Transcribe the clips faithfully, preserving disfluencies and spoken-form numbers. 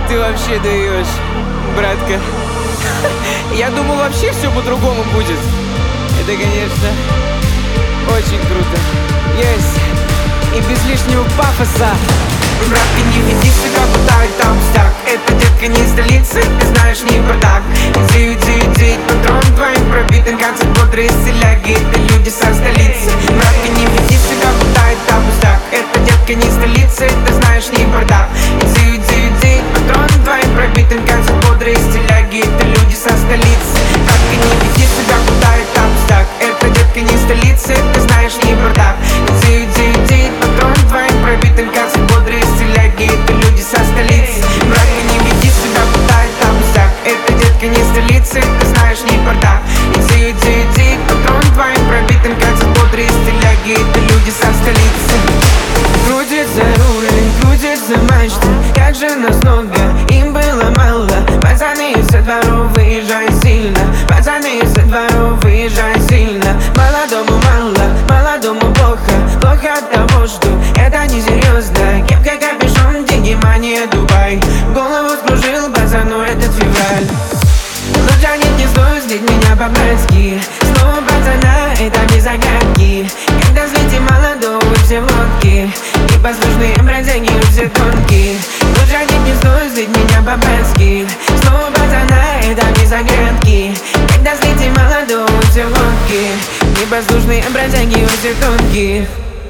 Ты вообще даешь, братка. Я думал, вообще все по-другому будет. Это, конечно, очень круто. Есть. И без лишнего пафоса. Братка, не веди себя, будто это пустяк. Это, детка, не столица, ты знаешь, не бардак. Иди, иди, иди, патрон твоим пробитым концом бодрые селяги. Это люди со столицы. Братка, не веди себя, будто это пустяк. Это, детка, не столица, ты знаешь, не бардак. Иди, иди, иди, патрон твоим пробитым концом бодрые селяги. Это люди со столицы. Братка, не веди себя, будто это пустяк. Это, детка, не столица, ты знаешь, не бардак. Иди, иди, иди, патрон твоим пробитым концом бодрые селяги. Это люди со столицы. Братка, не веди себя, будто это пустяк. Это, детка, не столица, ты знаешь, не бардак. Иди, иди, иди, патрон твоим пробитым концом бодрые селяги. Это люди со столицы. Крутит за руль, крутит за мачты. Как же нас много, им было мало. Пацаны со дворов, выезжай сильно. Пацаны со дворов, выезжай сильно. Молодому мало, молодому плохо. Плохо от того, что это несерьезно. Кепка, капюшон, деньги, мания, Дубай. Голову скружил пацану этот февраль. Но тянет не стоит злить меня по-братски. Снова пацана, это без загадки. Когда злите молодого, все в лодке. Непослушные бродяги, все тонкие. Но тянет не стоит злить меня по-братски. Снова пацана, это без загадки. Когда злите молодого, все в лодке. Непослушные бродяги, все тонкие.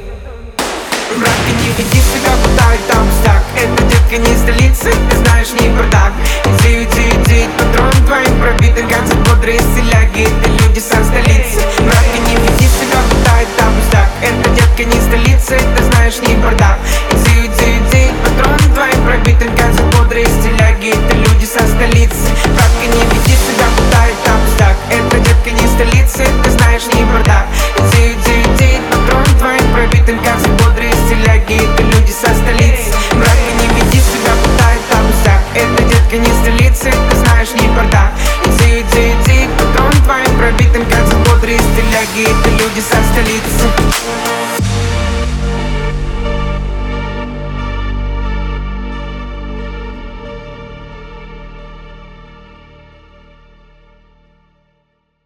Братка, не веди себя, будто это пустяк. Это, детка, не столица, ты знаешь, не бардак. Иди, иди, иди, патрон твоим пробитым концом бодрые селяги. Это люди со столицы. Братка, не веди себя, будто это пустяк. Это, детка, не столица, ты знаешь, не бардак. Иди, иди, иди, патрон твоим пробитым концом бодрые селяги. Это люди со столицы. Братка, не веди себя, будто это пустяк. Это, детка, не столица, ты знаешь, не бардак. Иди, иди, иди, патрон твоим пробитым концом бодрые селяги. Это люди со столицы. Братка, не веди себя, будто это пустяк. Это, детка, не столица, ты знаешь, не бардак. Иди, иди, иди, патрон твоим пробитым концом бодрые селяги. Это люди со столицы.